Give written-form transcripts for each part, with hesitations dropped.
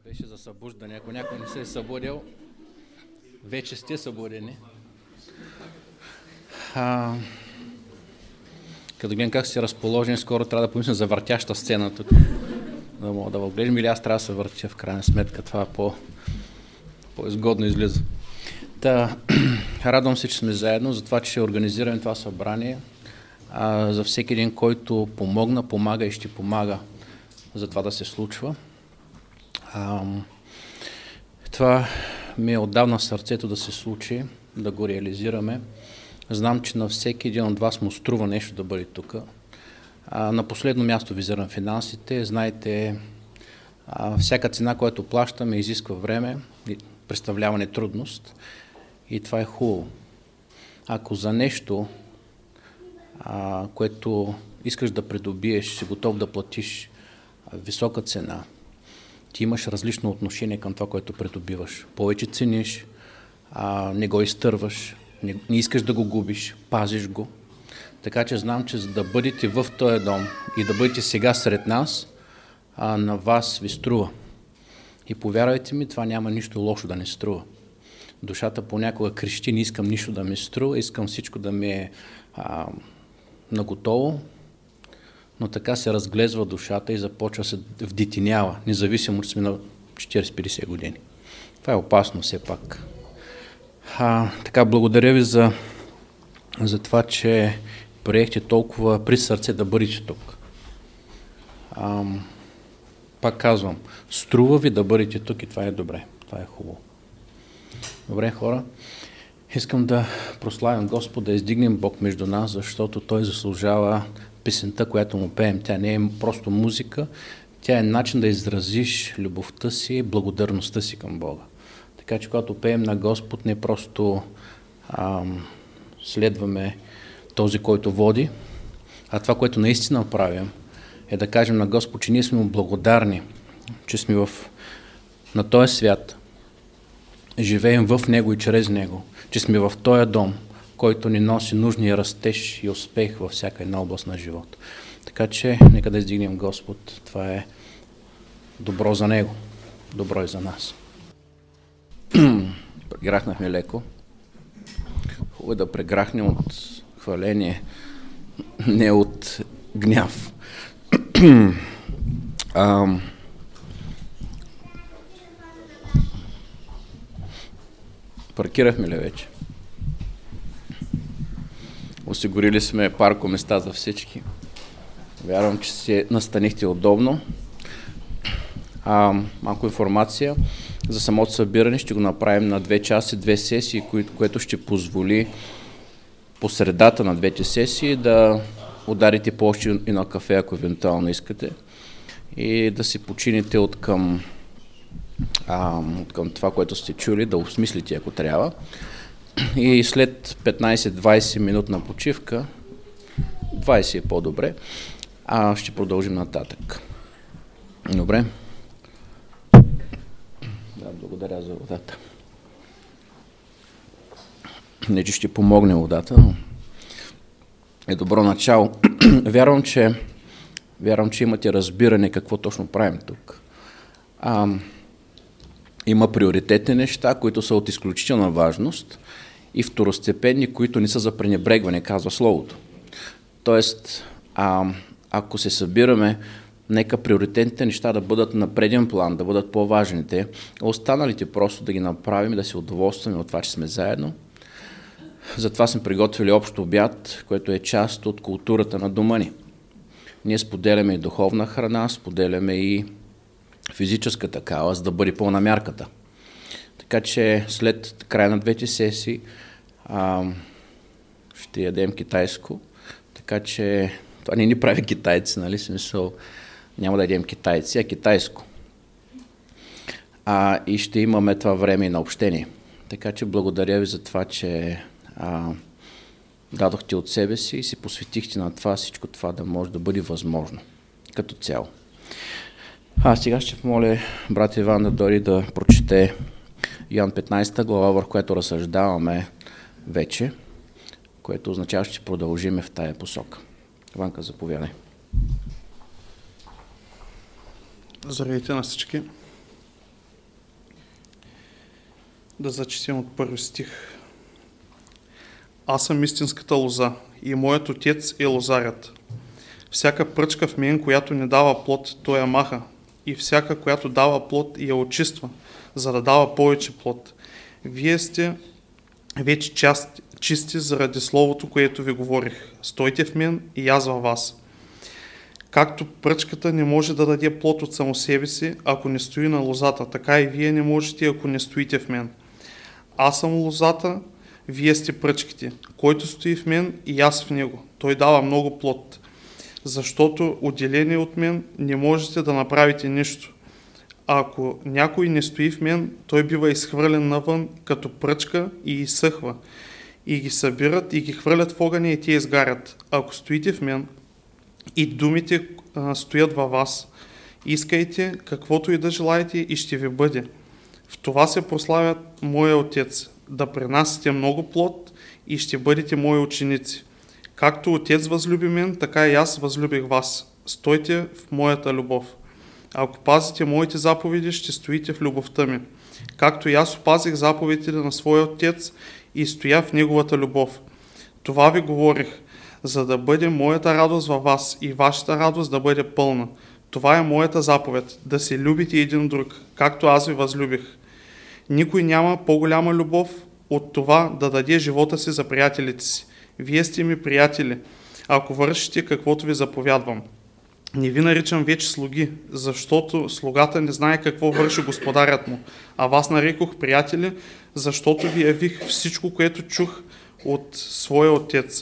Беше за събуждане. Ако някой не се е събудил, вече сте събудени. Като гледам как си разположени, скоро трябва да помисля за въртяща сцена тук. Да мога да въгледам или аз трябва да се въртя в крайна сметка. Това по-изгодно излиза. Радвам се, че сме заедно, за това, че ще организираме това събрание. За всеки един, който помага и ще помага за това да се случва. Това ми е отдавна в сърцето да се случи, да го реализираме. Знам, че на всеки един от вас му струва нещо да бъде тук. На последно място визирам финансите. Знаете, всяка цена, която плащаме, изисква време, представлява трудност и това е хубаво. Ако за нещо, което искаш да придобиеш, си готов да платиш висока цена, ти имаш различно отношение към това, което придобиваш. Повече цениш, не го изтърваш, не искаш да го губиш, пазиш го. Така че знам, че за да бъдете в този дом и да бъдете сега сред нас, на вас ви струва. И повярвайте ми, това няма нищо лошо да не струва. Душата понякога крещи, не искам нищо да ми струва, искам всичко да ми е наготово, но така се разглезва душата и започва се вдетинява, независимо, че сме на 40-50 години. Това е опасно все пак. Така, благодаря ви за това, че приехте толкова при сърце да бъдете тук. Пак казвам, струва ви да бъдете тук и това е добре. Това е хубаво. Добре, хора, искам да прославим Господ, да издигнем Бог между нас, защото Той заслужава песента, която му пеем. Тя не е просто музика, тя е начин да изразиш любовта си, благодарността си към Бога. Така че, когато пеем на Господ, не просто следваме този, който води, а това, което наистина правим, е да кажем на Господ, че ние сме му благодарни, че сме на този свят, живеем в Него и чрез Него, че сме в този дом, който ни носи нужния растеж и успех във всяка една област на живота. Така че, нека да издигнем Господ. Това е добро за Него, добро и за нас. Преграхнахме леко. Хубаво е да преграхнем от хваление, не от гняв. Паркирахме ли вече? Осигурили сме паркоместа за всички. Вярвам, че се настанихте удобно. Малко информация за самото събиране. Ще го направим на 2 часа, 2 сесии, което ще позволи по средата на двете сесии да ударите по-още и на кафе, ако евентуално искате, и да си почините от към това, което сте чули, да осмислите, ако трябва. И след 15-20 минутна почивка, 20 е по-добре, ще продължим нататък. Добре? Да, благодаря за водата. Не, че ще помогне водата, но е добро начало. Вярвам, че имате разбиране какво точно правим тук. Има приоритетни неща, които са от изключителна важност и второстепенни, които не са за пренебрегване, казва Словото. Тоест, ако се събираме, нека приоритетните неща да бъдат на преден план, да бъдат по-важните, останалите просто да ги направим и да се удоволстваме от това, че сме заедно. Затова сме приготвили общ обяд, което е част от културата на дома ни. Ние споделяме и духовна храна, споделяме и физическа такава, за да бъде пълна мярката. Така че след края на двете сесии ще ядем китайско, така че това не ни прави китайци, нали, смисъл, няма да ядем китайци, а китайско. И ще имаме това време и на общение. Така че благодаря ви за това, че дадохте от себе си и се посветихте на това, всичко това да може да бъде възможно като цяло. Сега ще помоля брат Иван да дойде да прочете Йоан 15 глава, върху която разсъждаваме вече, което означава, че ще продължиме в тая посока. Иванка, заповядай. Здравейте на всички. Да зачетем от първи стих. Аз съм истинската лоза и моят отец е лозарят. Всяка пръчка в мен, която не дава плод, той я маха, и всяка, която дава плод, я очиства, за да дава повече плод. Вие сте вече чисти заради словото, което ви говорих. Стойте в мен и аз във вас. Както пръчката не може да даде плод от само себе си, ако не стои на лозата, така и вие не можете, ако не стоите в мен. Аз съм лозата, вие сте пръчките. Който стои в мен и аз в него, той дава много плод. Защото отделени от мен не можете да направите нищо. А ако някой не стои в мен, той бива изхвърлен навън като пръчка и изсъхва. И ги събират и ги хвърлят в огъня и те изгарят. Ако стоите в мен и думите стоят във вас, искайте каквото и да желаете и ще ви бъде. В това се прославят моя Отец, да пренасите много плод и ще бъдете мои ученици. Както Отец възлюби мен, така и аз възлюбих вас. Стойте в моята любов. Ако пазите моите заповеди, ще стоите в любовта ми. Както и аз опазих заповедите на своя Отец и стоя в неговата любов. Това ви говорих, за да бъде моята радост във вас и вашата радост да бъде пълна. Това е моята заповед, да се любите един друг, както аз ви възлюбих. Никой няма по-голяма любов от това да даде живота си за приятелите си. Вие сте ми приятели, ако вършите каквото ви заповядвам. Не ви наричам вече слуги, защото слугата не знае какво върши господарят му, а вас нарекох приятели, защото ви явих всичко, което чух от своя Отец.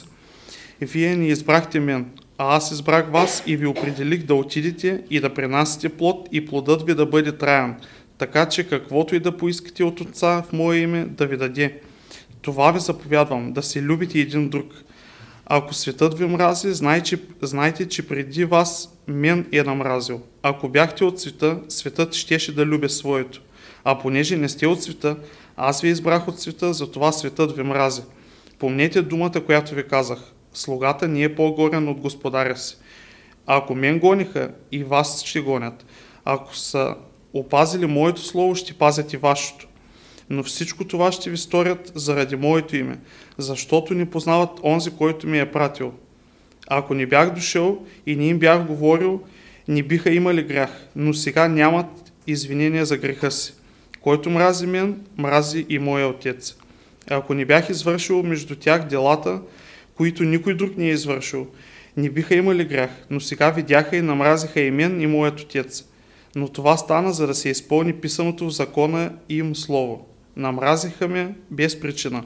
Вие не избрахте мен, а аз избрах вас и ви определих да отидете и да пренасите плод и плодът ви да бъде траен, така че каквото и да поискате от Отца в мое име да ви даде. Това ви заповядвам, да се любите един друг. Ако светът ви мрази, знайте, че преди вас мен е намразил. Ако бяхте от света, светът щеше да люби своето. А понеже не сте от света, аз ви избрах от света, затова светът ви мрази. Помнете думата, която ви казах. Слугата не е по-горен от господаря си. Ако мен гониха, и вас ще гонят. Ако са опазили моето слово, ще пазят и вашето. Но всичко това ще ви сторят заради моето име, защото не познават онзи, който ми е пратил. Ако не бях дошъл и не им бях говорил, не биха имали грях, но сега нямат извинение за греха си. Който мрази мен, мрази и моя Отец. Ако не бях извършил между тях делата, които никой друг не е извършил, не биха имали грях, но сега видяха и намразиха и мен и моят Отец. Но това стана, за да се изпълни писаното в закона им слово. Намразиха ме без причина.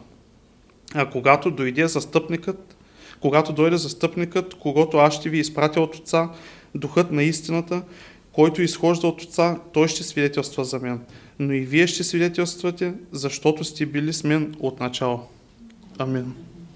А когато дойде застъпникът, когото аз ще ви изпратя от Отца, Духът на истината, който изхожда от Отца, той ще свидетелства за мен. Но и вие ще свидетелствате, защото сте били с мен от начало. Амин.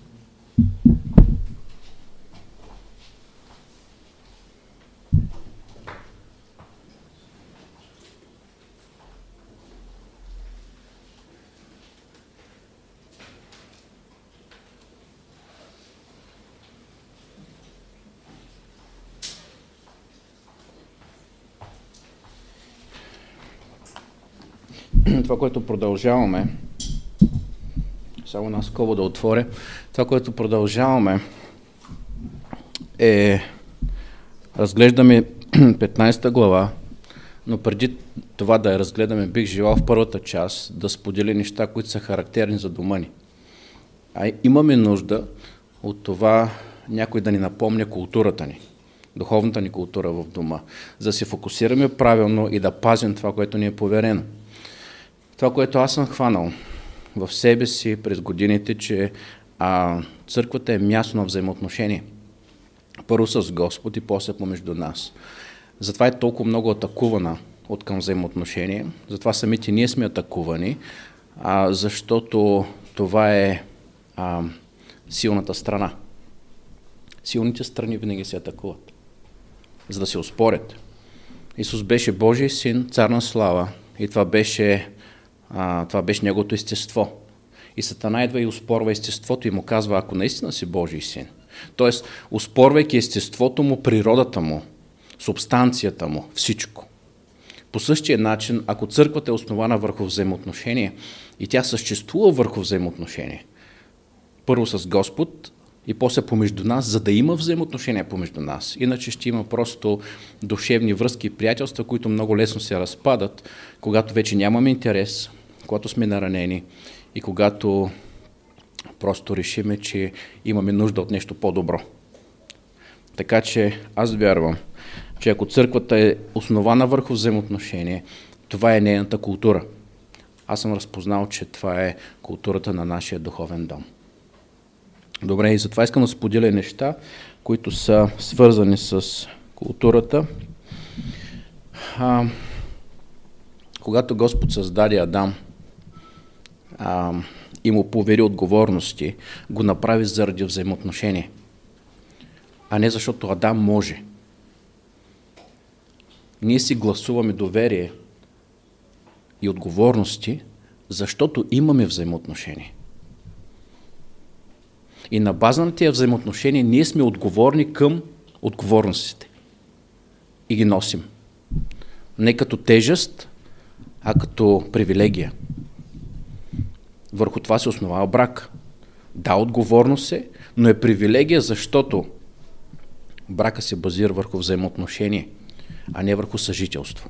Това, което продължаваме, само една скоба да отворя, това, което продължаваме е, разглеждаме 15 глава, но преди това да я разгледаме, бих желал в първата част да споделя неща, които са характерни за дома ни. А имаме нужда от това някой да ни напомня културата ни, духовната ни култура в дома, за да се фокусираме правилно и да пазим това, което ни е поверено. Това, което аз съм хванал в себе си през годините, че църквата е място на взаимоотношение. Първо с Господ и после помежду нас. Затова е толкова много атакувана от към взаимоотношение. Затова самите ние сме атакувани, защото това е силната страна. Силните страни винаги се атакуват, за да се оспорят. Исус беше Божий син, цар на слава, и това беше неговото естество. И Сатана идва и оспорва естеството и му казва, ако наистина си Божий син. Тоест, оспорвайки естеството му, природата му, субстанцията му, всичко. По същия начин, ако църквата е основана върху взаимоотношение и тя съществува върху взаимоотношение, първо с Господ и после помежду нас, за да има взаимоотношения помежду нас. Иначе ще има просто душевни връзки и приятелства, които много лесно се разпадат, когато вече нямаме интерес, когато сме наранени и когато просто решиме, че имаме нужда от нещо по-добро. Така че аз вярвам, че ако църквата е основана върху взаимоотношение, това е нейната култура. Аз съм разпознал, че това е културата на нашия духовен дом. Добре, и затова искам да споделя неща, които са свързани с културата. Когато Господ създаде Адам и му повери отговорности, го направи заради взаимоотношение, а не защото Адам може. Ние си гласуваме доверие и отговорности, защото имаме взаимоотношение. И на база на тези взаимоотношения ние сме отговорни към отговорностите. И ги носим. Не като тежест, а като привилегия. Върху това се основава брак. Да, отговорност е, но е привилегия, защото брака се базира върху взаимоотношение, а не върху съжителство.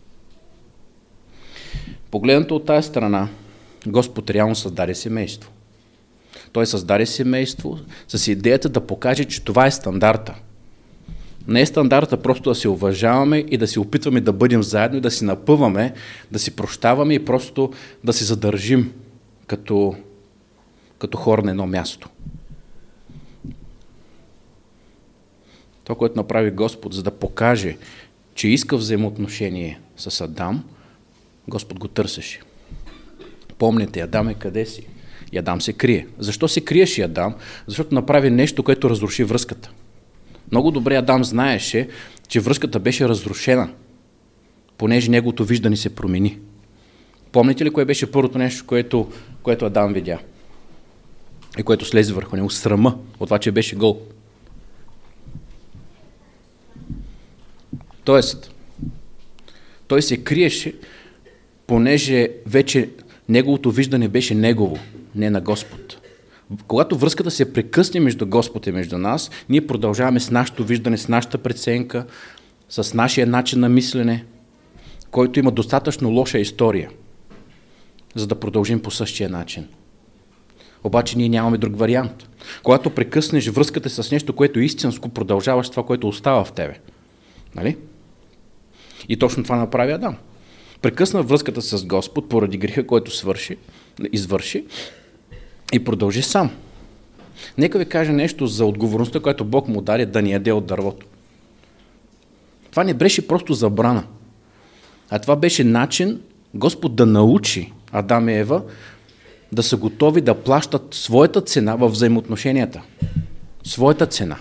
Погледнато от тази страна, Господ реално създаде семейство. Той създаде семейство с идеята да покаже, че това е стандарта. Не е стандарта просто да се уважаваме и да се опитваме да бъдем заедно и да си напъваме, да си прощаваме и просто да се задържим като хора на едно място. Това, което направи Господ, за да покаже, че иска взаимоотношение с Адам, Господ го търсеше. Помните, Адам е къде си? И Адам се крие. Защо се криеше Адам? Защото направи нещо, което разруши връзката. Много добре Адам знаеше, че връзката беше разрушена, понеже неговото виждане се промени. Помните ли кое беше първото нещо, което Адам видя? И което слезе върху него? Срама от това, че беше гол. Тоест, той се криеше, понеже вече неговото виждане беше негово, не на Господ. Когато връзката се прекъсне между Господ и между нас, ние продължаваме с нашето виждане, с нашата преценка, с нашия начин на мислене, който има достатъчно лоша история, за да продължим по същия начин. Обаче ние нямаме друг вариант. Когато прекъснеш връзката с нещо, което е истинско, продължаваш това, което остава в тебе. Нали? И точно това направи Адам. Прекъсна връзката с Господ поради греха, който извърши и продължи сам. Нека ви кажа нещо за отговорността, която Бог му даде да ни яде от дървото. Това не беше просто забрана, а това беше начин Господ да научи Адам и Ева да са готови да плащат своята цена във взаимоотношенията. Своята цена.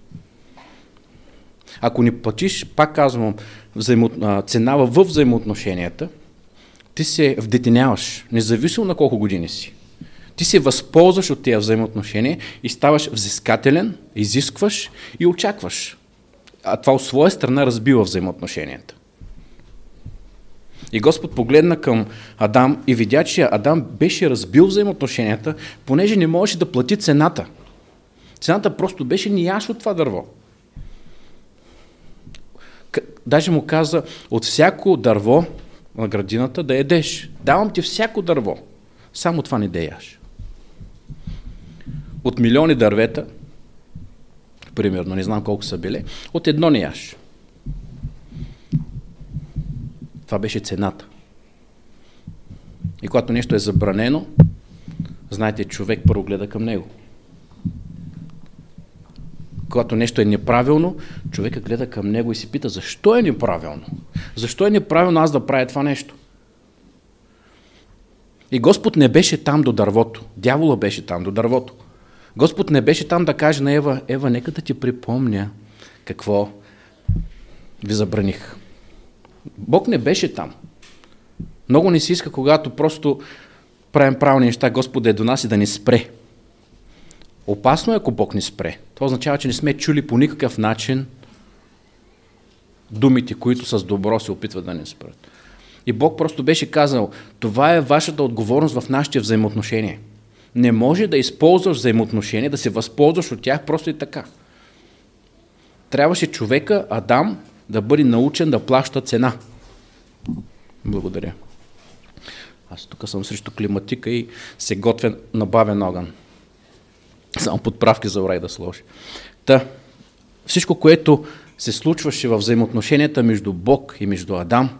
Ако ни платиш, пак казвам, цена във взаимоотношенията, ти се вдетеняваш, независимо на колко години си. Ти се възползваш от тези взаимоотношения и ставаш взискателен, изискваш и очакваш. А това от своя страна разбива взаимоотношенията. И Господ погледна към Адам и видя, че Адам беше разбил взаимоотношенията, понеже не можеше да плати цената. Цената просто беше не яш от това дърво. Даже му каза, от всяко дърво на градината да ядеш. Давам ти всяко дърво. Само това не да яш. От милиони дървета, примерно, не знам колко са били, от едно не яш. Това беше цената. И когато нещо е забранено, знаете, човек първо гледа към него. Когато нещо е неправилно, човека гледа към него и се пита, защо е неправилно? Защо е неправилно аз да правя това нещо? И Господ не беше там до дървото. Дявола беше там до дървото. Господ не беше там да каже на Ева, Ева, нека да ти припомня какво ви забраних. Бог не беше там. Много не си иска, когато просто правим правилни неща, Господ да е до нас и да ни спре. Опасно е, ако Бог ни спре. Това означава, че не сме чули по никакъв начин думите, които с добро се опитват да ни спрат. И Бог просто беше казал, това е вашата отговорност в нашите взаимоотношения. Не може да използваш взаимоотношения, да се възползваш от тях просто и така. Трябваше човека, Адам, да бъде научен да плаща цена. Благодаря. Аз тук съм срещу климатика и се готвя на бавен огън. Само подправки за рай да сложи. Всичко, което се случваше в взаимоотношенията между Бог и между Адам,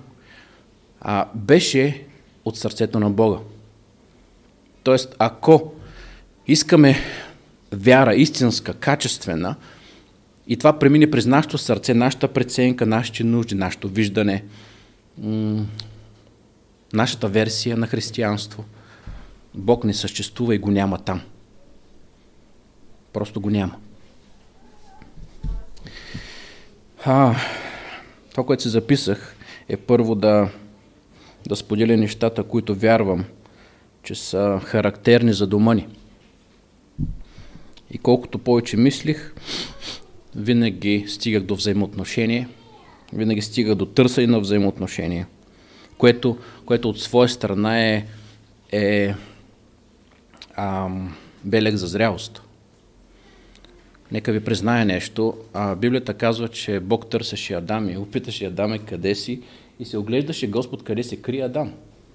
беше от сърцето на Бога. Тоест, ако искаме вяра истинска, качествена, и това премине през нашето сърце, нашата преценка, нашите нужди, нашето виждане, нашата версия на християнство, Бог не съществува и го няма там. Просто го няма. Това, което си записах, е първо да споделя нещата, които вярвам, че са характерни за дома ни. И колкото повече мислих, винаги стигах до взаимоотношение, винаги стигах до търсене на взаимоотношение, което от своя страна е белег за зрялост. Нека ви призная нещо. Библията казва, че Бог търсеше Адам и опиташе Адаме къде си и се оглеждаше Господ къде се крие Адам.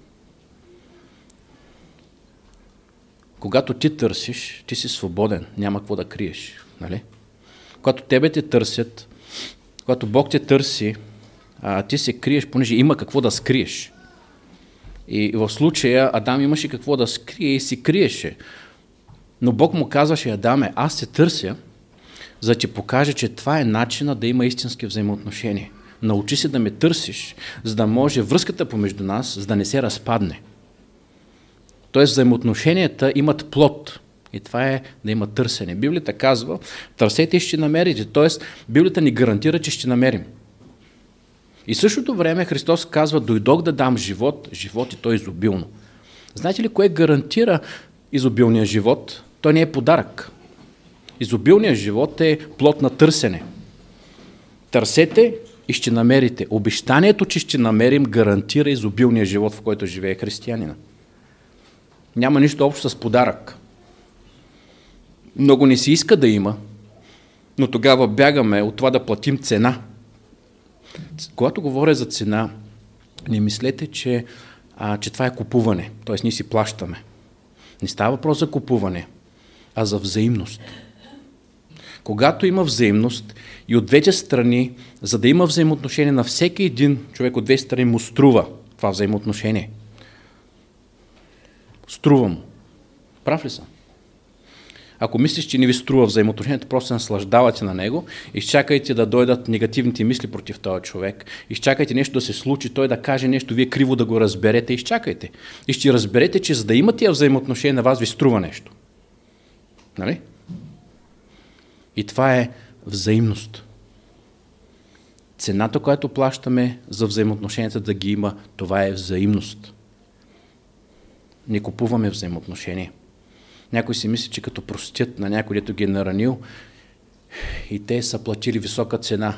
Когато ти търсиш, ти си свободен, няма какво да криеш. Нали? Когато тебе те търсят, когато Бог те търси, ти се криеш, понеже има какво да скриеш. И в случая Адам имаше какво да скрие и си криеше. Но Бог му казваше, Адаме, аз се търся, за да ти покажа, че това е начинът да има истински взаимоотношения. Научи се да ме търсиш, за да може връзката помежду нас, за да не се разпадне. Тоест взаимоотношенията имат плод. И това е да има търсене. Библията казва, търсете и ще намерите. Тоест Библията ни гарантира, че ще намерим. И в същото време Христос казва, дойдох да дам живот, живот и то изобилно. Знаете ли кое гарантира изобилния живот? Той не е подарък. Изобилният живот е плод на търсене. Търсете и ще намерите. Обещанието, че ще намерим, гарантира изобилния живот, в който живее християнина. Няма нищо общо с подарък. Много не си иска да има, но тогава бягаме от това да платим цена. Когато говоря за цена, не мислете, че това е купуване, т.е. ние си плащаме. Не става въпрос за купуване, а за взаимност. Когато има взаимност и от двете страни, за да има взаимоотношение на всеки един човек от двете страни му струва това взаимоотношение. Струва му. Прав ли съм? Ако мислиш, че не ви струва взаимоотношението, просто се наслаждавате на него, изчакайте да дойдат негативните мисли против този човек, изчакайте нещо да се случи, той да каже нещо, вие криво да го разберете, изчакайте. И ще разберете, че за да имате тия взаимоотношения, на вас ви струва нещо. Нали? И това е взаимност. Цената, която плащаме за взаимоотношенията да ги има, това е взаимност. Не купуваме взаимоотношения. Някой си мисли, че като простят на някой, дето ги е наранил, и те са платили висока цена.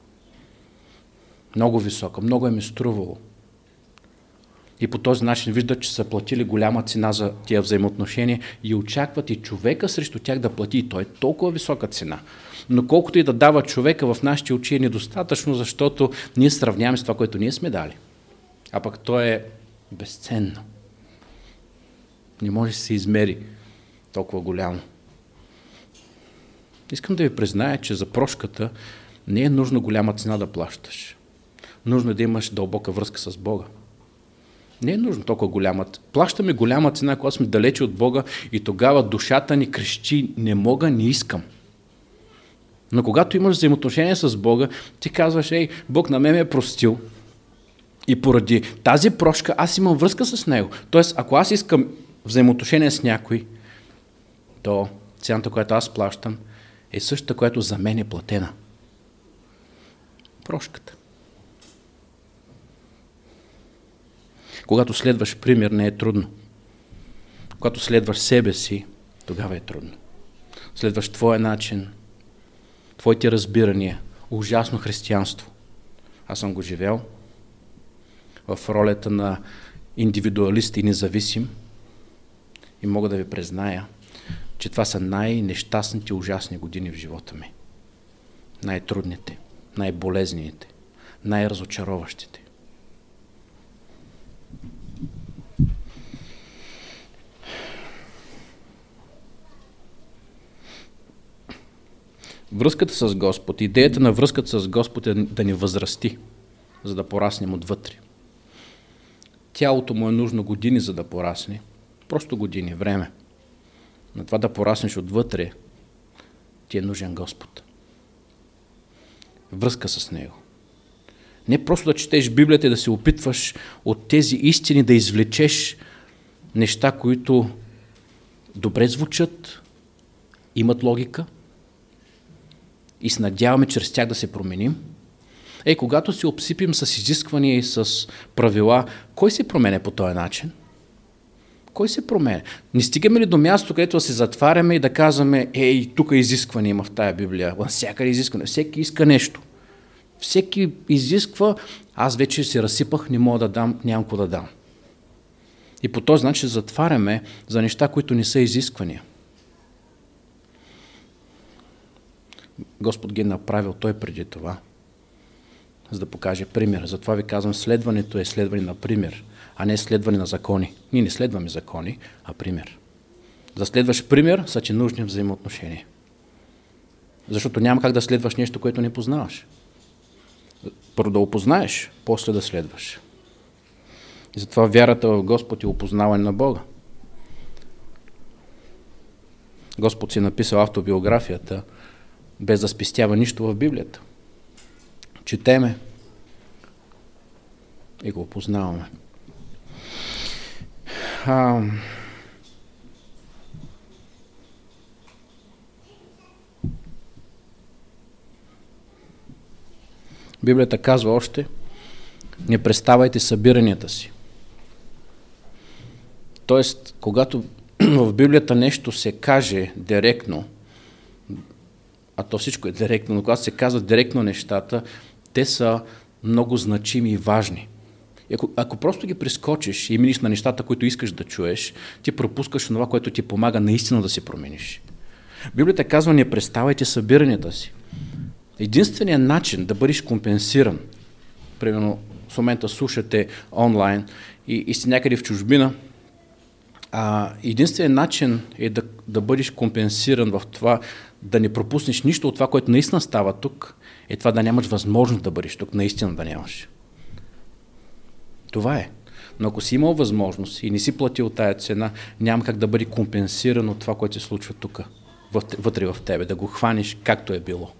Много висока, много им е струвало. И по този начин виждат, че са платили голяма цена за тия взаимоотношения и очакват и човека срещу тях да плати. И той е толкова висока цена. Но колкото и да дава човека в нашите очи е недостатъчно, защото ние сравняваме с това, което ние сме дали. А пък то е безценно. Не може да се измери толкова голямо. Искам да ви призная, че за прошката не е нужно голяма цена да плащаш. Нужно е да имаш дълбока връзка с Бога. Не е нужно толкова голяма. Плащаме голяма цена, когато сме далече от Бога и тогава душата ни крещи, не мога, не искам. Но когато имаш взаимоотношение с Бога, ти казваш, Бог на мен ме е простил и поради тази прошка аз имам връзка с Него. Тоест, ако аз искам взаимоотношение с някой, то цената, която аз плащам, е същата, която за мен е платена. Прошката. Когато следваш пример, не е трудно. Когато следваш себе си, тогава е трудно. Следваш твоя начин, твоите разбирания, ужасно християнство. Аз съм го живял в ролята на индивидуалист и независим и мога да ви призная, че това са най-нещастните, ужасни години в живота ми. Най-трудните, най-болезнените, най-разочароващите. Връзката с Господ, идеята на връзката с Господ е да ни възрасти, за да пораснем отвътре. Тялото му е нужно години, за да порасне. Просто години, време. На това да пораснеш отвътре, ти е нужен Господ. Връзка с Него. Не просто да четеш Библията и да се опитваш от тези истини да извлечеш неща, които добре звучат, имат логика и се надяваме чрез тях да се променим. Когато се обсипим с изисквания и с правила, кой се променя по този начин? Кой се променя? Не стигаме ли до място, където да се затваряме и да казваме, тук изискване има в тая Библия, всякъде изискване, всеки иска нещо. Всеки изисква, аз вече се разсипах, не мога да дам, нямам какво да дам. И по този начин затваряме за неща, които не са изисквания. Господ ги е направил той преди това, за да покаже пример. Затова ви казвам, следването е следване на пример, а не следване на закони. Ние не следваме закони, а пример. Да следваш пример, са ти нужни взаимоотношения. Защото няма как да следваш нещо, което не познаваш. Първо да опознаеш, после да следваш. И затова вярата в Господ е опознаване на Бога. Господ си е написал автобиографията, без да спестява нищо в Библията. Четеме и го опознаваме. Библията казва още, не преставайте събиранията си. Тоест, когато в Библията нещо се каже директно, а то всичко е директно, но когато се казват директно нещата, те са много значими и важни. Ако просто ги прескочиш и миниш на нещата, които искаш да чуеш, ти пропускаш това, което ти помага наистина да се промениш. Библията казва, не преставайте събиранията си. Единственият начин да бъдеш компенсиран, примерно в момента слушате онлайн и си някъде в чужбина, единственият начин е да бъдеш компенсиран в това, да не пропуснеш нищо от това, което наистина става тук, е това да нямаш възможност да бъдеш тук, наистина да нямаш. Това е. Но ако си имал възможност и не си платил тая цена, няма как да бъде компенсиран от това, което се случва тук, вътре в тебе, да го хванеш както е било.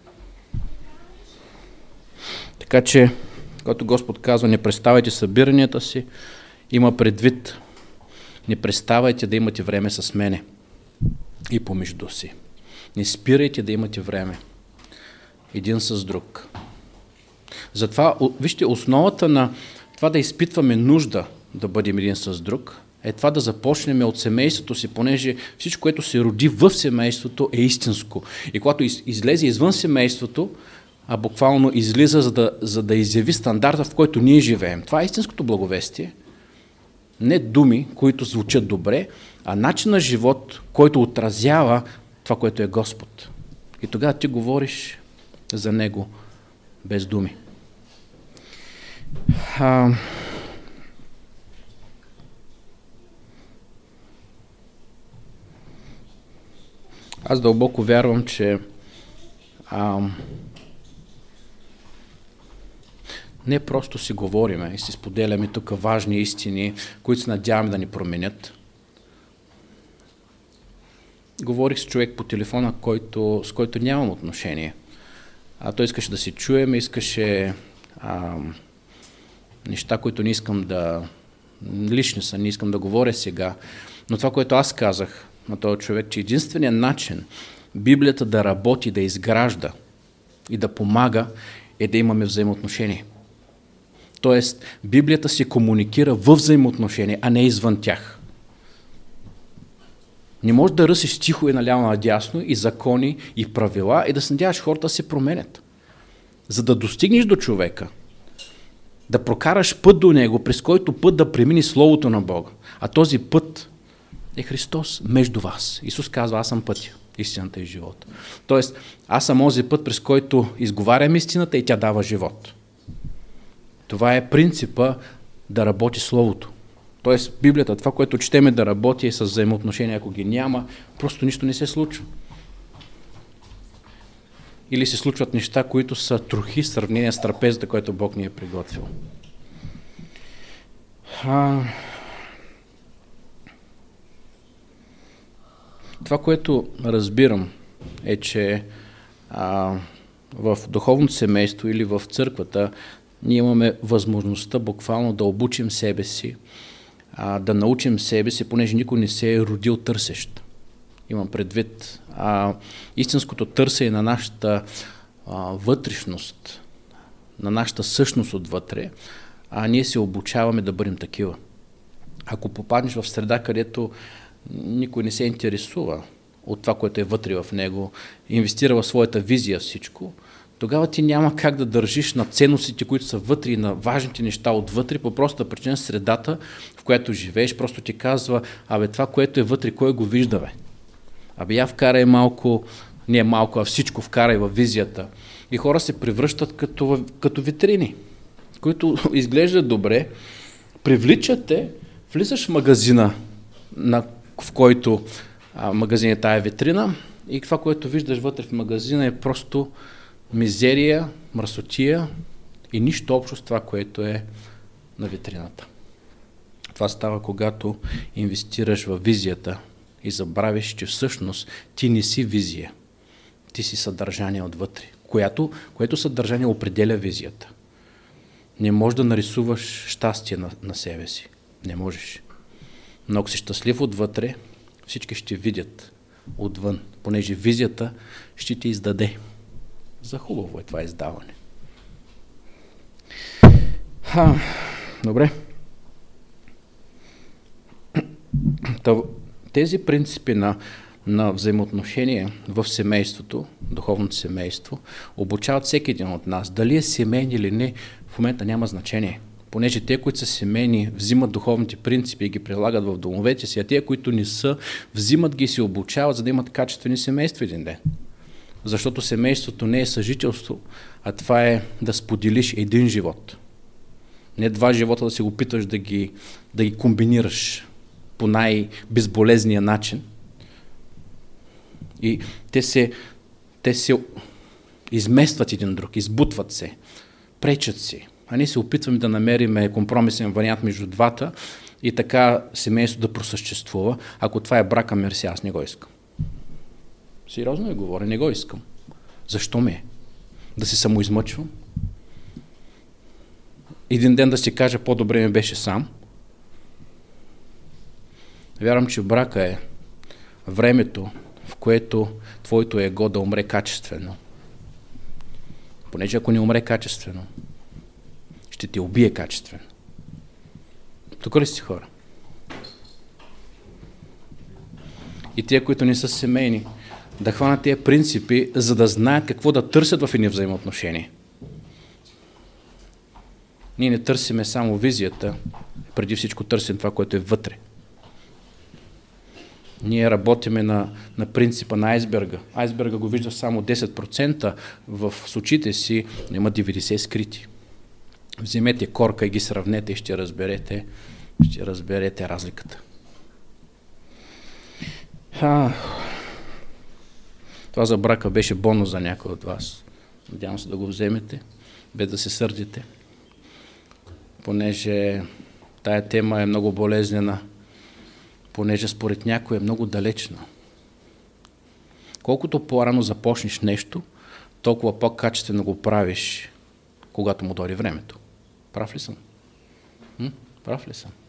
Така че, когато Господ казва, не преставайте събиранията си, има предвид, не преставайте да имате време с мене и помежду си. Не спирайте да имате време един с друг. Затова, вижте, основата на това да изпитваме нужда да бъдем един с друг, е това да започнем от семейството си, понеже всичко, което се роди в семейството, е истинско. И когато излезе извън семейството, буквално излиза, за да изяви стандарта, в който ние живеем. Това е истинското благовестие. Не думи, които звучат добре, а начин на живот, който отразява това, което е Господ. И тогава ти говориш за Него без думи. Аз дълбоко вярвам, че не просто си говориме и си споделяме тук важни истини, които се надяваме да ни променят. Говорих с човек по телефона, с който нямам отношение. Той искаше да се чуем, искаше неща, които не искам да... лични са, не искам да говоря сега. Но това, което аз казах на този човек, че единственият начин Библията да работи, да изгражда и да помага, е да имаме взаимоотношения. Тоест, Библията се комуникира във взаимоотношения, а не извън тях. Не можеш да ръсиш стихове наляво надясно и закони и правила и да се надяваш хората да се променят. За да достигнеш до човека, да прокараш път до Него, през който път да премини Словото на Бога. А този път е Христос между вас. Исус казва, аз съм пътя, истината и живота. Тоест, аз съм този път, през който изговарям истината и тя дава живот. Това е принципа да работи Словото. Тоест, Библията, това, което четеме да работи е с взаимоотношения, ако ги няма, просто нищо не се случва. Или се случват неща, които са трохи в сравнение с трапезата, която Бог ни е приготвил. Това, което разбирам, е, че в духовното семейство или в църквата ние имаме възможността буквално да обучим себе си, да научим себе си, понеже никой не се е родил търсещ. Имам предвид истинското търсене на нашата вътрешност, на нашата същност отвътре, ние се обучаваме да бъдем такива. Ако попаднеш в среда, където никой не се интересува от това, което е вътре в него, инвестира в своята визия всичко, тогава ти няма как да държиш на ценностите, които са вътре и на важните неща отвътре, по простата причина средата, в която живееш, просто ти казва, това, което е вътре, кой го вижда, бе? Я вкарай малко, не малко, а всичко вкарай във визията. И хора се превръщат като витрини, които изглеждат добре, привличат те, влизаш в магазина, в който магазин е тая витрина, и това, което виждаш вътре в магазина е просто мизерия, мръсотия и нищо общо с това, което е на витрината. Това става, когато инвестираш в визията и забравиш, че всъщност ти не си визия, ти си съдържание отвътре, което съдържание определя визията. Не можеш да нарисуваш щастие на себе си. Не можеш. Но ако си щастлив отвътре, всички ще видят отвън, понеже визията ще ти издаде. За хубаво е това издаване. Добре. Тези принципи на взаимоотношения в семейството, духовното семейство, обучават всеки един от нас. Дали е семейен или не, в момента няма значение. Понеже те, които са семейни, взимат духовните принципи и ги прилагат в домовете си, а те, които не са, взимат ги и се обучават, за да имат качествени семейства един ден. Защото семейството не е съжителство, а това е да споделиш един живот. Не два живота да се опиташ да ги комбинираш по най-безболезния начин. И те се изместват един друг, избутват се, пречат си. А ние се опитваме да намерим компромисен вариант между двата и така семейството да просъществува. Ако това е брака, мерси, аз не го искам. Сериозно ви говоря, не го искам. Защо ме? Да се самоизмъчвам? Един ден да си кажа, по-добре ми беше сам? Вярвам, че брака е времето, в което твоето его да умре качествено. Понеже ако не умре качествено, ще те убие качествено. Тук ли сте хора? И тия, които не са семейни, да хванат тия принципи, за да знаят какво да търсят в едни взаимоотношения. Ние не търсиме само визията, преди всичко търсим това, което е вътре. Ние работиме на принципа на айсберга. Айсберга го вижда само 10% в очите си, но има 90% скрити. Вземете корка и ги сравнете и ще разберете разликата. Това за брака беше бонус за някой от вас. Надявам се да го вземете, без да се сърдите, понеже тая тема е много болезнена, понеже според някой е много далечна. Колкото по-рано започнеш нещо, толкова по-качествено го правиш, когато му дойде времето. Прав ли съм? Прав ли съм?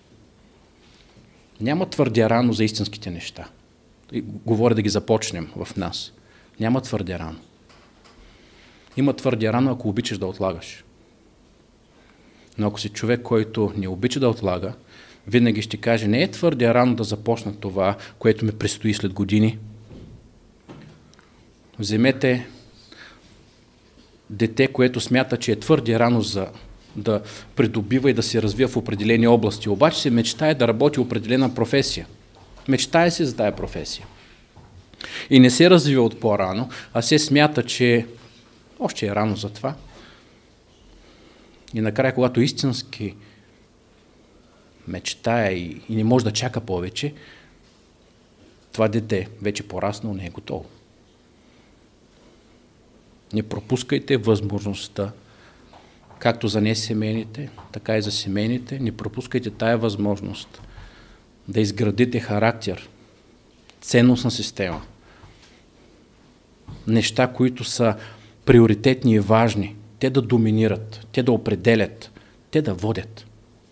Няма твърде рано за истинските неща. Говоря да ги започнем в нас. Няма твърде рано. Има твърде рано, ако обичаш да отлагаш. Но ако си човек, който не обича да отлага, винаги ще каже, не е твърде рано да започна това, което ми предстои след години. Вземете дете, което смята, че е твърде рано да придобива и да се развива в определени области. Обаче се мечтае да работи определена професия. Мечтае се за тая професия. И не се развива от по-рано, а се смята, че още е рано за това. И накрая, когато истински мечтае и не може да чака повече, това дете вече пораснало, не е готово. Не пропускайте възможността, както за несемейните, така и за семейните, не пропускайте тая възможност да изградите характер, ценностна система, неща, които са приоритетни и важни, те да доминират, те да определят, те да водят.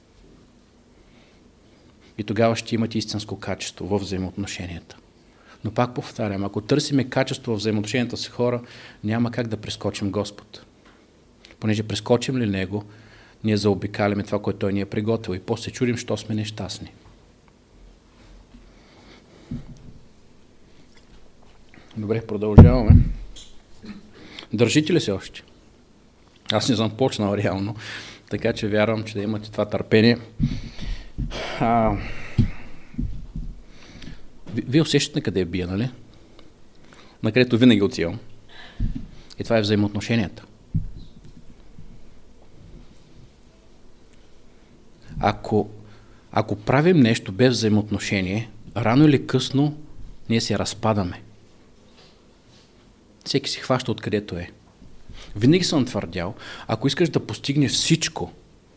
И тогава ще имате истинско качество във взаимоотношенията. Но пак повтарям, ако търсиме качество в взаимоотношенията с хора, няма как да прескочим Господ. Понеже прескочим ли Него, ние заобикаляме това, което Той ни е приготвил и после се чудим, що сме нещастни. Добре, продължаваме. Държите ли се още? Аз не съм почнал реално, така че вярвам, че да имате това търпение. Вие усещате къде е бия, нали? На където винаги отивам. И това е взаимоотношенията. Ако правим нещо без взаимоотношение, рано или късно ние се разпадаме. Всеки си хваща откъдето е. Винаги съм твърдял, ако искаш да постигнеш всичко,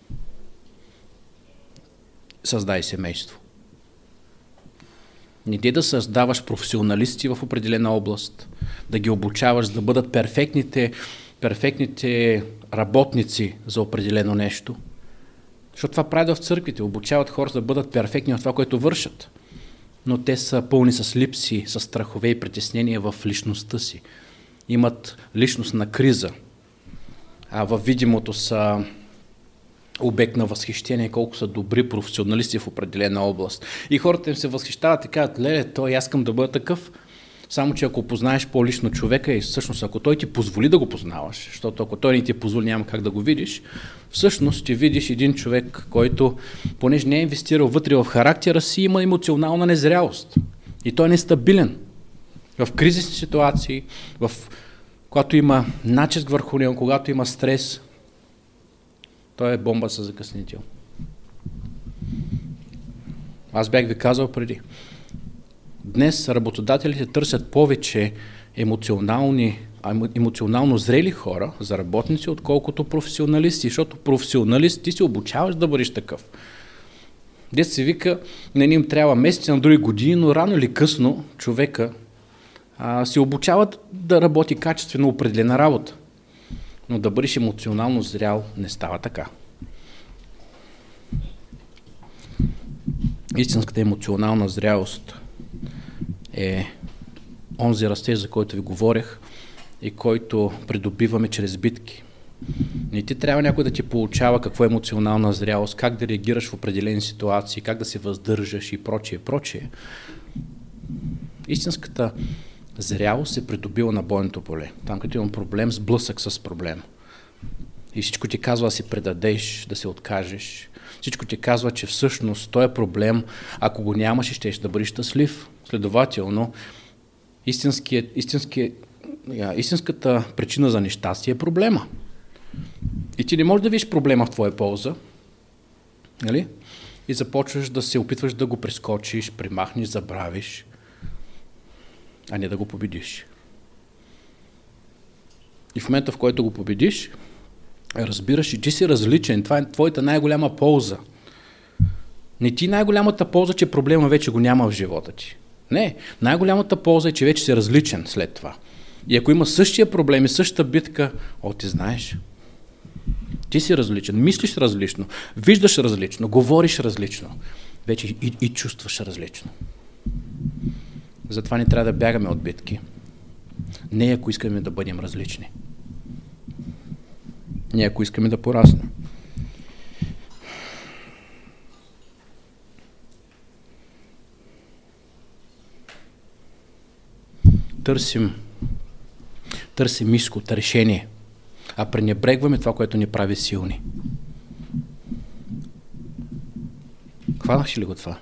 създай семейство. Не де да създаваш професионалисти в определена област, да ги обучаваш, да бъдат перфектните работници за определено нещо. Защото това правят в църквите, обучават хора да бъдат перфектни в това, което вършат. Но те са пълни с липси, с страхове и притеснения в личността си. Имат личностна криза, а във видимото са обект на възхищение, колко са добри професионалисти в определена област. И хората им се възхищават и казват, леле, аз искам да бъда такъв. Само че ако познаеш по-лично човека и всъщност ако той ти позволи да го познаваш, защото ако той не ти позволи, няма как да го видиш, всъщност ще видиш един човек, който, понеже не е инвестирал вътре в характера си, има емоционална незрялост. И той е нестабилен. В кризисни ситуации, когато има натиск върху него, когато има стрес, той е бомба със закъснител. Аз бях ви казал преди. Днес работодателите търсят повече емоционално зрели хора за работници, отколкото професионалисти, защото професионалист ти се обучаваш да бъдеш такъв. Дет се вика, не им трябва месеци, на други години, но рано или късно човека се обучават да работи качествено определена работа. Но да бъдеш емоционално зрял не става така. Истинската емоционална зрялост е онзи растеж, за който ви говорех и който придобиваме чрез битки. Не ти трябва някой да ти получава какво е емоционална зрялост, как да реагираш в определени ситуации, как да се въздържаш и прочее. Истинската зрялост се придобила на бойното поле. Там, като имам проблем, сблъсък с проблема. И всичко ти казва да се предадеш, да се откажеш. Всичко ти казва, че всъщност този проблем, ако го нямаш, щеш да бъдеш щастлив. Следователно, истинската причина за нещастие е проблема. И ти не можеш да видиш проблема в твоя полза, нали? И започваш да се опитваш да го прескочиш, премахнеш, забравиш, а не да го победиш. И в момента, в който го победиш, разбираш, че ти си различен. Това е твоята най-голяма полза. Не ти най-голямата полза, че проблема вече го няма в живота ти. Не, най-голямата полза е, че вече си различен след това. И ако има същия проблем и същата битка, ти знаеш, ти си различен, мислиш различно, виждаш различно, говориш различно, вече и чувстваш различно. Затова не трябва да бягаме от битки. Не ако искаме да бъдем различни. Не ако искаме да пораснем. Търсим изход, решение, а пренебрегваме това, което ни прави силни. Хванахш ли го това?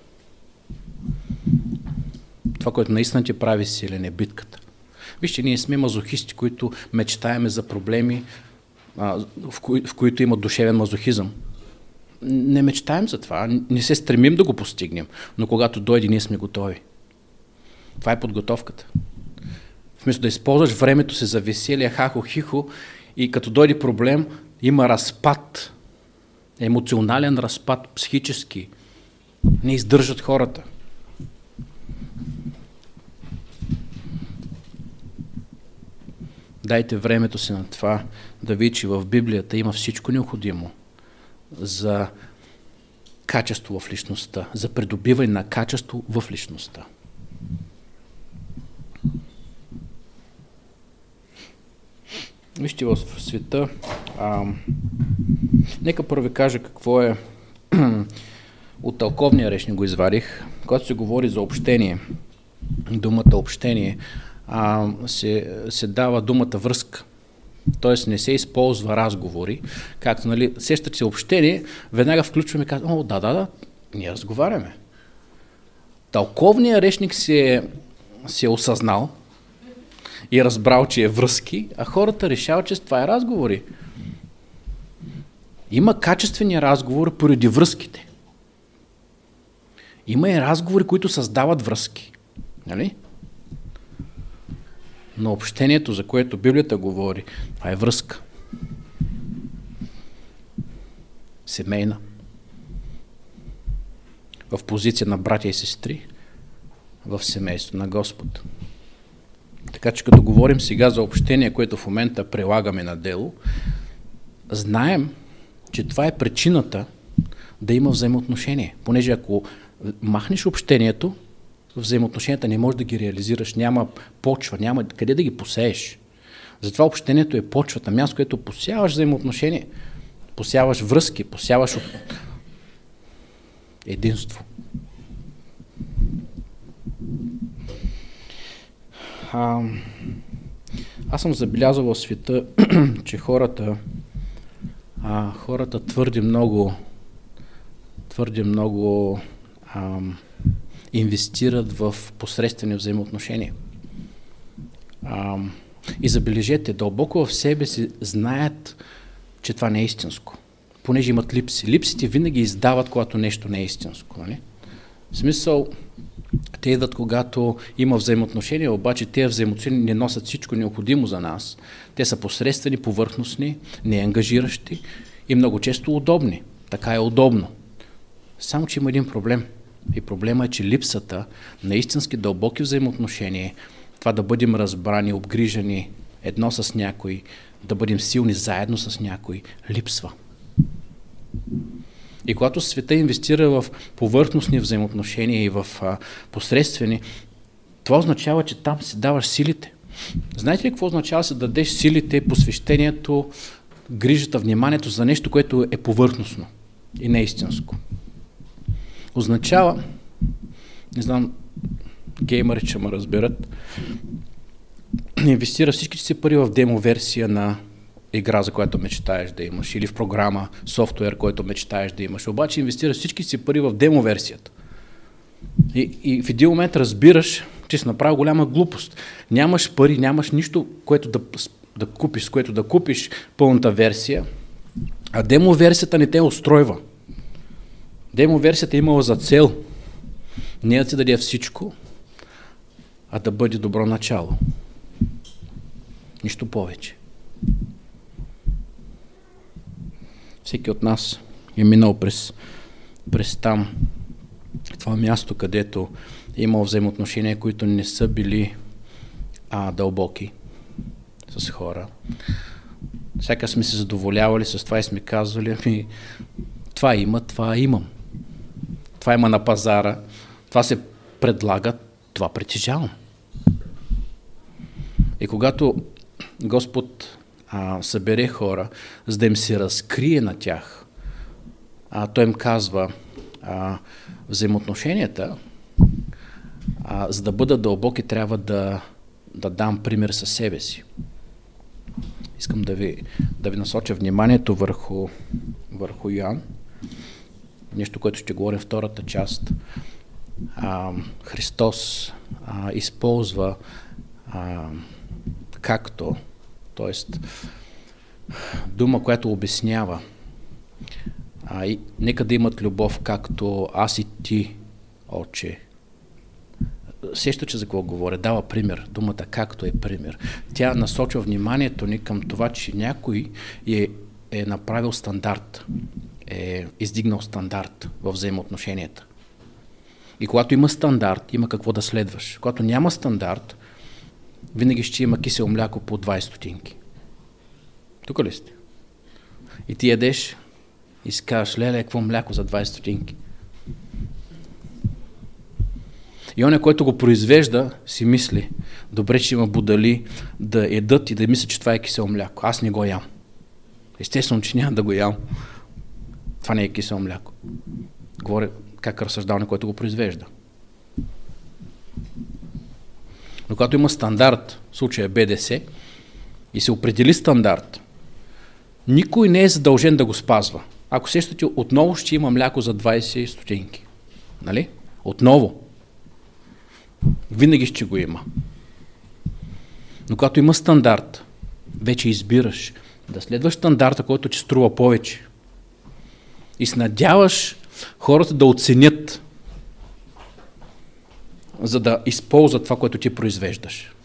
Това, което наистина ти прави силен, е битката. Вижте, ние сме мазохисти, които мечтаеме за проблеми, в които има душевен мазохизъм. Не мечтаем за това, не се стремим да го постигнем, но когато дойде, ние сме готови. Това е подготовката. Вместо да използваш времето си за веселие, хахо-хихо, и като дойде проблем, има разпад, емоционален разпад, психически. Не издържат хората. Дайте времето си на това да види, че в Библията има всичко необходимо за качество в личността, за придобиване на качество в личността. Вижте, в света, нека първо ви кажа какво е от тълковния речник го извадих, когато се говори за общение. Думата общение се дава думата връзка. Т.е. не се използва разговори, както, нали, сещате се общение, веднага включваме и казваме, да, ние разговаряме. Тълковният речник се е осъзнал и разбрал, че е връзки, а хората решават, че това е разговори. Има качествени разговори поради връзките. Има и разговори, които създават връзки. Нали? Но общението, за което Библията говори, това е връзка. Семейна. В позиция на братя и сестри, в семейство на Господ. Така че като говорим сега за общение, което в момента прилагаме на дело, знаем, че това е причината да има взаимоотношение. Понеже ако махнеш общението, взаимоотношенията не можеш да ги реализираш, няма почва, няма къде да ги посееш. Затова общението е почвата, място, където посяваш взаимоотношение, посяваш връзки, посяваш единство. Аз съм забелязал в света, че хората твърде много инвестират в посредствени взаимоотношения. И забележете, дълбоко в себе си знаят, че това не е истинско. Понеже имат липси. Липсите винаги издават, когато нещо не е истинско. Нали? В смисъл, те идват, когато има взаимоотношения, обаче тези взаимоотношения не носят всичко необходимо за нас. Те са посредствени, повърхностни, неангажиращи и много често удобни. Така е удобно. Само, че има един проблем. И проблема е, че липсата на истински дълбоки взаимоотношения, това да бъдем разбрани, обгрижани едно с някой, да бъдем силни заедно с някой, липсва. И когато света инвестира в повърхностни взаимоотношения и в посредствени, това означава, че там си даваш силите. Знаете ли какво означава да се дадеш силите, посвещението, грижата, вниманието за нещо, което е повърхностно и не истинско? Означава, не знам, геймърите ще ме разберат, инвестира всичките си пари в демо-версия на игра, за която мечтаеш да имаш, или в програма, софтуер, който мечтаеш да имаш. Обаче инвестира всички си пари в демо-версията. И в един момент разбираш, че си направил голяма глупост. Нямаш пари, нямаш нищо, което да купиш, с което да купиш пълната версия, а демо-версията не те устройва. Демо-версията е имала за цел не да ти даде всичко, а да бъде добро начало. Нищо повече. Всеки от нас е минал през там, това място, където е имал взаимоотношения, които не са били дълбоки с хора. Сякаш сме се задоволявали с това и сме казвали, това има, това имам. Това има на пазара, това се предлага, това притежавам. И когато Господ събере хора, за да им се разкрие на тях, той им казва, взаимоотношенията, за да бъдат дълбоки, трябва да дам пример със себе си. Искам да ви насоча вниманието върху Йоан. нещо, което ще говорим втората част, Христос използва както, т.е. дума, която обяснява. И нека да имат любов, както аз и ти, Отче. Сеща, че за какво говоря. Дава пример. Думата както е пример. Тя насочва вниманието ни към това, че някой е направил стандарт, е издигнал стандарт в взаимоотношенията. И когато има стандарт, има какво да следваш. Когато няма стандарт, винаги ще има кисело мляко по 20 стотинки. Тук ли сте? И ти ядеш и си кажеш, леле, какво мляко за 20 стотинки? И оня, който го произвежда, си мисли, добре, че има будали да едат и да мисля, че това е кисело мляко. Аз не го ям. Естествено, че няма да го ям. Това не е кисело мляко. Говоря как разсъждава на който го произвежда. Но когато има стандарт, в случая БДС, и се определи стандарт, никой не е задължен да го спазва. Ако сещате, отново ще има мляко за 20 стотинки. Нали? Отново. Винаги ще го има. Но когато има стандарт, вече избираш да следваш стандарта, който ти струва повече. И се надяваш хората да оценят, за да използват това, което ти произвеждаш.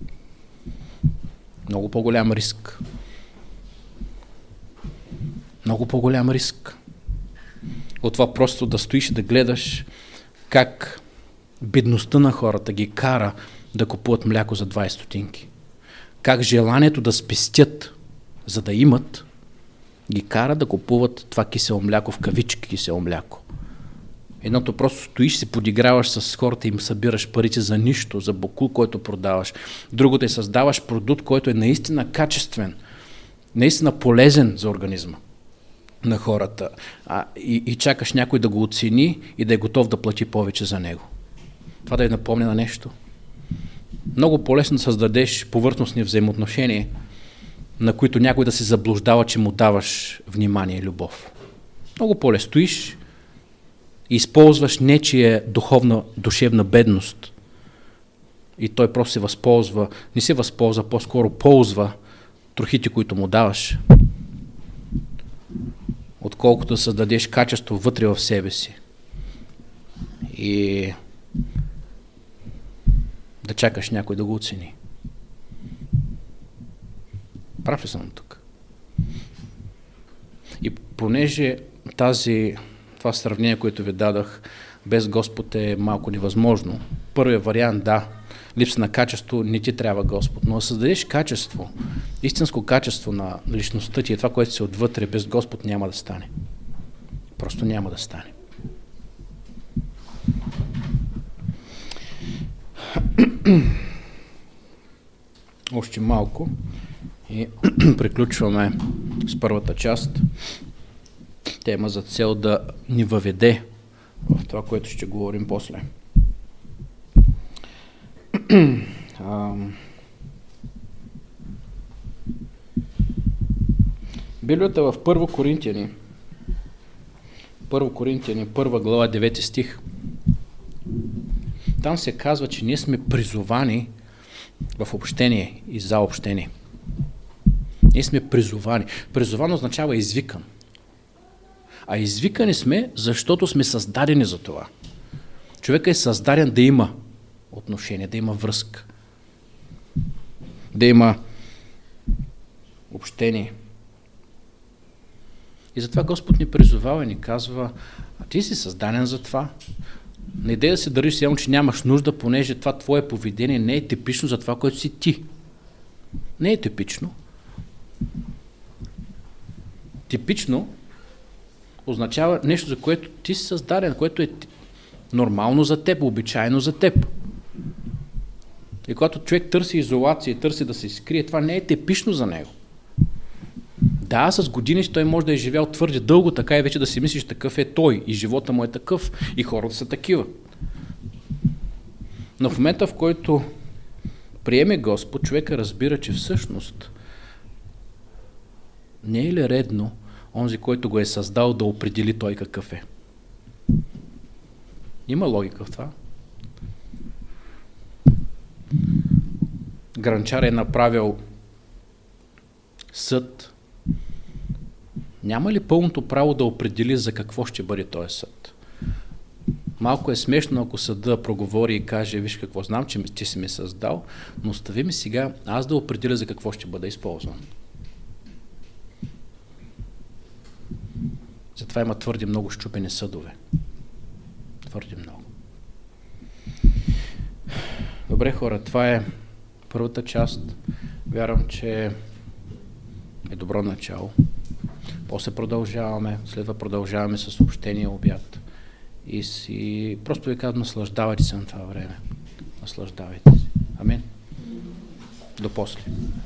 Много по-голям риск. Много по-голям риск. От това просто да стоиш и да гледаш как бедността на хората ги кара да купуват мляко за 20 стотинки. Как желанието да спестят, за да имат, ги кара да купуват това кисело мляко, в кавички кисело мляко. Едното просто стоиш, се подиграваш с хората и им събираш парите за нищо, за бокул, който продаваш. Другото е създаваш продукт, който е наистина качествен, наистина полезен за организма на хората. И чакаш някой да го оцени и да е готов да плати повече за него. Това да ви напомня на нещо. Много по-лесно да създадеш повърхностни взаимоотношения, на които някой да се заблуждава, че му даваш внимание и любов. Много по-лесно стоиш и използваш нечия духовна, душевна бедност. И той просто се възползва, не се възползва, по-скоро ползва трохите, които му даваш, отколкото да създадеш качество вътре в себе си. И да чакаш някой да го оцени. Прав ли съм тук? И понеже това сравнение, което ви дадах, без Господ е малко невъзможно. Първият вариант, да, липса на качество, не ти трябва Господ, но да създадеш качество, истинско качество на личността ти, това, което си отвътре, без Господ няма да стане. Просто няма да стане. Още малко и приключваме с първата част. Тема за цел да ни въведе в това, което ще говорим после. Библията в 1 Коринтияни, 1 глава, 9 стих. Там се казва, че ние сме призовани в общение и за общение. Ние сме призовани. Призован означава извикан. А извикани сме, защото сме създадени за това. Човекът е създаден да има отношение, да има връзка, да има общение. И затова Господ ни призовава и ни казва, а ти си създаден за това. Не идея да се държиш само, че нямаш нужда, понеже това твое поведение не е типично за това, което си ти. Не е типично. Типично означава нещо, за което ти си създаден, което е нормално за теб, обичайно за теб. И когато човек търси изолация и търси да се изкрие, това не е типично за него. Да, с години той може да е живял твърде дълго, така и вече да си мислиш, такъв е той, и живота му е такъв, и хората са такива. Но в момента, в който приеме Господ, човека разбира, че всъщност не е ли редно онзи, който го е създал, да определи той какъв е. Има логика в това. Гранчар е направил съд. Няма ли пълното право да определи за какво ще бъде този съд? Малко е смешно, ако съда проговори и каже, виж какво, знам, че ти си ме създал, но остави ми сега аз да определя за какво ще бъде използван. Затова има твърде много счупени съдове. Твърде много. Добре, хора, това е първата част. Вярвам, че е добро начало. После продължаваме, следва продължаваме с общения обяд. И си, просто ви казвам, наслаждавайте се на това време. Наслаждавайте се. Амин. До после.